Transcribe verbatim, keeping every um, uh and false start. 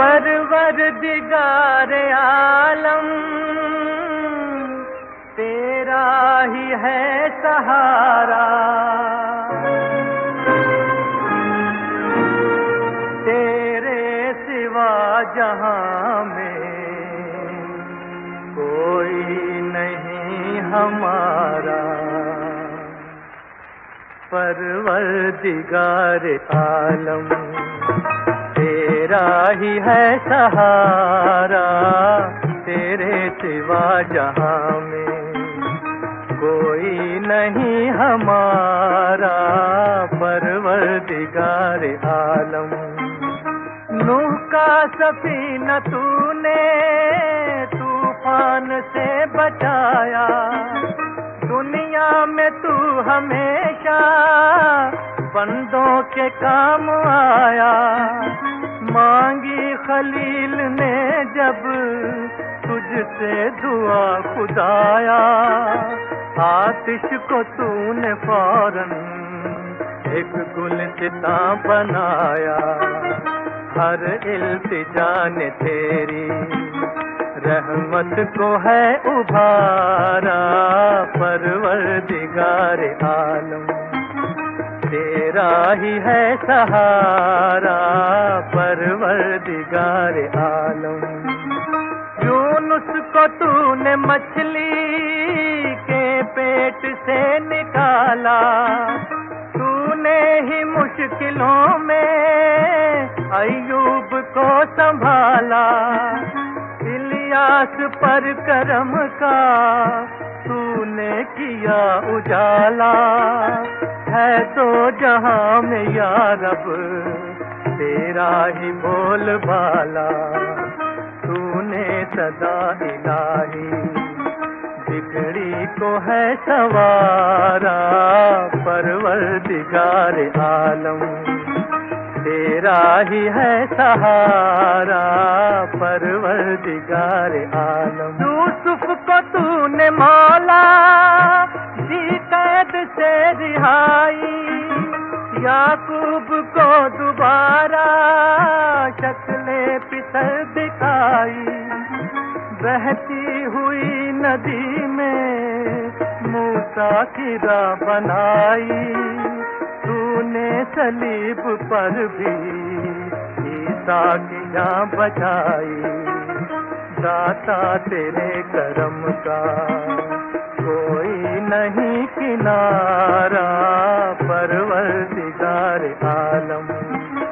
परवरदिगार आलम तेरा ही है सहारा, तेरे सिवा जहां में कोई नहीं हमारा। परवरदिगार आलम तेरा ही है सहारा, तेरे सिवा जहां में कोई नहीं हमारा। परवरदिगार आलम नूह का सफीना तूने तूफान से बचाया, दुनिया में तू हमेशा बंदों के काम आया। मांगी खलील ने जब तुझसे दुआ खुदाया, आतिश को तूने फौरन एक गुलसिता बनाया। हर इल्तिजा ने तेरी रहमत को है उभारा। परवरदिगार आलम तेरा ही है सहारा। परवरदिगार आलम यूनुस को तूने मछली के पेट से निकाला, तूने ही मुश्किलों में अय्यूब को संभाला। इलियास पर करम का तूने किया उजाला, है तो जहां में या रब तेरा ही बोलबाला। तूने सदा इलाही बिगड़ी को है सवारा। परवरदिगार आलम तेरा ही है सहारा। परवरदिगार आलम यूसुफ को तूने मौला जी कैद से रिहाई, याकूब को दोबारा शक्ले पितर दिखाई। बहती हुई नदी में मूसा की राह बनाई, तूने सलीब पर भी ईसा की जान बचाई। दाता तेरे करम का कोई नहीं किनारा। परवरदिगार आलम